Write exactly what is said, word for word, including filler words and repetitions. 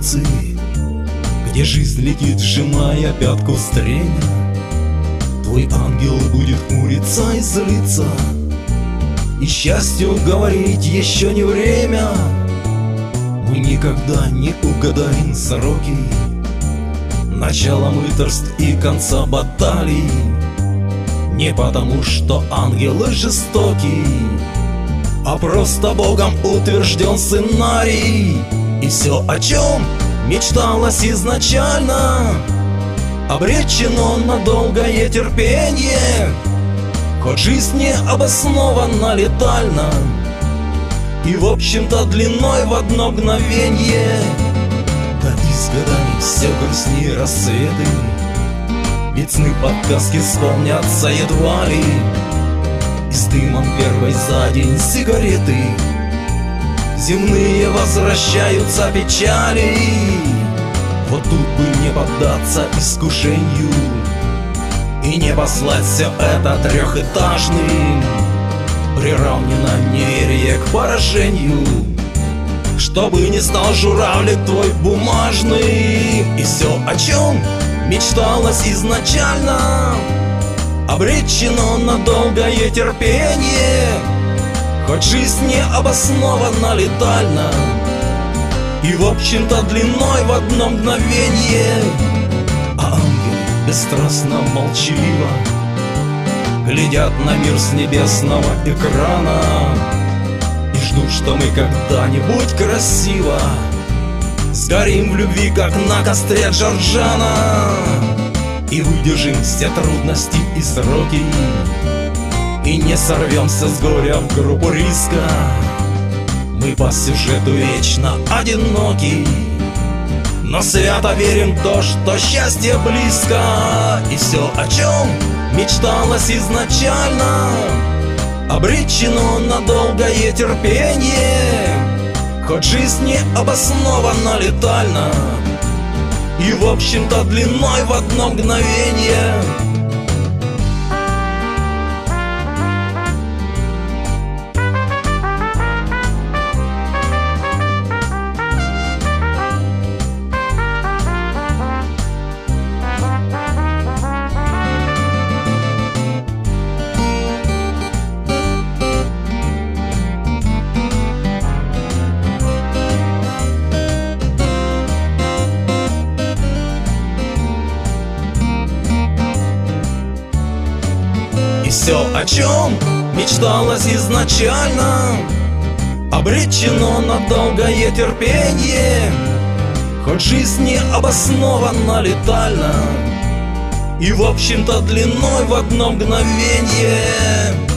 улицы, где жизнь летит, сжимая пятку стремя. Твой ангел будет хмуриться и злиться, и счастью говорить еще не время. Мы никогда не угадаем сроки начала мытарств и конца баталий. Не потому, что ангелы жестоки, а просто Богом утвержден сценарий. И все, о чем мечталось изначально, обречено на долгое терпение. Хоть жизнь не обоснована летально, и в общем-то длиной в одно мгновенье. Да и с годами все грустнее рассветы, ведь сны подсказки вспомнятся едва ли. И с дымом первой за день сигареты земные возвращаются печали. Вот тут бы не поддаться искушению и не послать все это трехэтажным, приравнено неверие к поражению, чтобы не стал журавлик твой бумажный. И все, о чем мечталось изначально, обречено на долгое терпение. Хоть жизнь не обоснована летально, и в общем-то длиной в одно мгновенье. А ангелы бесстрастно, молчаливо глядят на мир с небесного экрана и ждут, что мы когда-нибудь красиво сгорим в любви, как на костре Джорджана, и выдержим все трудности и сроки, и не сорвемся с горя в группу риска. Мы по сюжету вечно одиноки, но свято верим в то, что счастье близко. И все, о чем мечталось изначально, обречено на долгое терпение. Хоть жизнь не обоснована летально, и в общем-то длиной в одно мгновенье. Все, о чем мечталось изначально, обречено на долгое терпение. Хоть жизнь не обоснована летально, и в общем-то длиной в одно мгновенье.